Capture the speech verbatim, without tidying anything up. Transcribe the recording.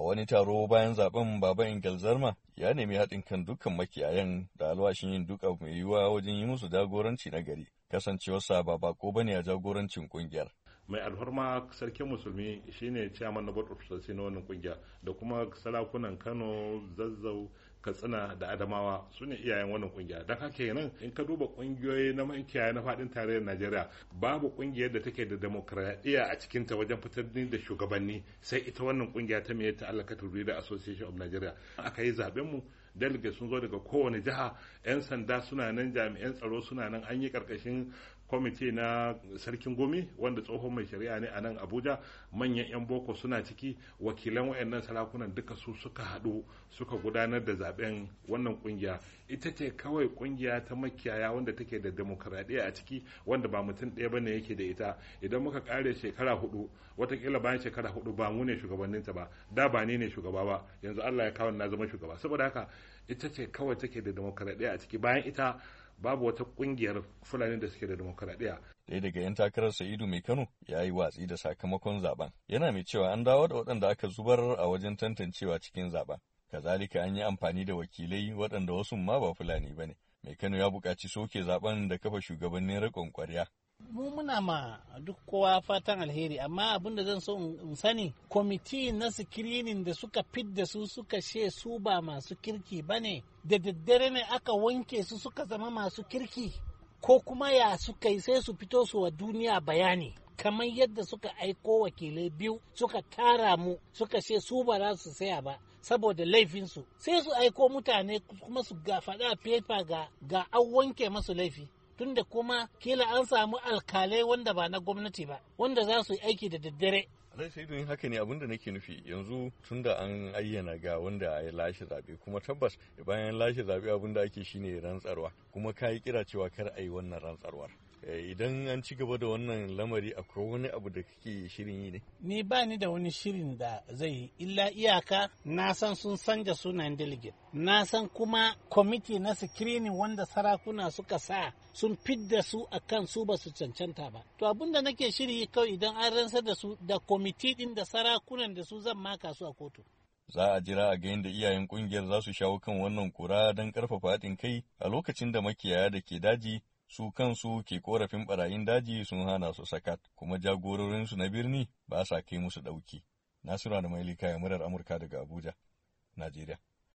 wani taro bayan zaben Baba Ingal Zarma ya nemi haɗin kan dukkan makiyayan da alwashin yin duk abu mai yiwuwa wajen yi musu jagoranci na gari. Kasancewarsa ba bako bane a jagorancin kungiyar. Mai alfarma sarkin musulmi shine chairman na board of trustees na wannan kungiya da kuma sarakunan Kano, Zazzau, Katsina da Adamawa su ne iyayen wannan kungiya. Don haka kenan in ka duba kungiyoyi na makiyaya na fadin tarayyar Najeriya babu kungiyar da take da demokradiyya a cikin ta wajen fitar da shugabanni sai ita wannan kungiya ta mai ta Allah Cattle da Association of Nigeria. Aka yi zaben mu delegate sun zo daga kowane jiha, 'yan sanda suna nan, jami'an tsaro suna nan, an yi karkashin kwamiti na sarkin gomi wanda tsohon mai shari'a ne a nan Abuja, manyan 'yan boko suna ciki, wakilan wayannan sarakunan duka su suka haɗu suka gudanar da zaben wannan kungiya. Ita ce kawai kungiya ta makiyaya wanda take da demokradiyya a ciki, wanda ba mutum ɗaya bane yake da ita. Idan muka kare shekara hudu, watakila bayan shekara hudu ba mu ne shugabanninta ba, da ba ni ne shugaba ba, yanzu Allah ya kawo na zama shugaba. Saboda haka ita ce kawai take da demokradiyya a ciki, bayan ita babu wata kungiyar Fulani da suke da demokaradiyya. Ɗaya daga 'yan takarar Sa'idu Mai Kano ya yi watsi da sakamakon zaben. Yana mai cewa an dawo da waɗanda aka zubar a wajen tantancewa cikin zaben. Kazalika an yi amfani da wakilai waɗanda wasu ma ba Fulani ba ne. Mai Kano ya buƙaci soke zaben da kafa shugabannin riƙon ƙwarya. Mu muna ma duk kowa fatan alheri, amma abin da zan so in sani, kwamiti na sikirinin da suka fidda su suka she su ba masu kirki ba ne, da daddare ne aka wanke su suka zama masu kirki, ko kuma ya suka yi sai su fito su wa duniya bayani. Kamar yadda suka aiko wakilai biyu suka tara mu suka ce su ba za su saya ba saboda laifinsu, sai su aiko mutane kuma su ga faɗa fefa ga ga an wanke masu laifi. Tunda kuma kila an samu alkalai wanda ba na gwamnati ba, wanda za su yi aiki da daddare. Alai sai don haka ne abinda nake nufi yanzu tunda an ayyana ga wanda ya lashe zaɓe, kuma tabbas bayan lashe zaɓe abinda ake shine rantsarwa, kuma ka yi kira cewa kar a yi wannan rantsarwar. Idan an ci gaba da wannan lamari akwai wani abu da kake shirin yi ne? Ni ba ni da wani shirin da zai yi, illa iyaka na san sun sanja sunayen delegate. Na san kuma kwamiti na screening wanda sarakuna suka sa sun fidda su akan su ba su cancanta ba. To abin da nake shiri kawai idan an rantsar da su da kwamiti din da sarakunan da su zan maka su a kotu. Za a jira a ga yadda iyayen kungiyar za su shawo kan wannan kura don karfafa haɗin kai a lokacin da makiyaya da ke daji su kansu ke korafin barayin daji sun hana su sakat, kuma jagororinsu na birni ba sa kai musu ɗauki. Nasiru da Mailika ya murar Amurka daga Abuja, Najeriya.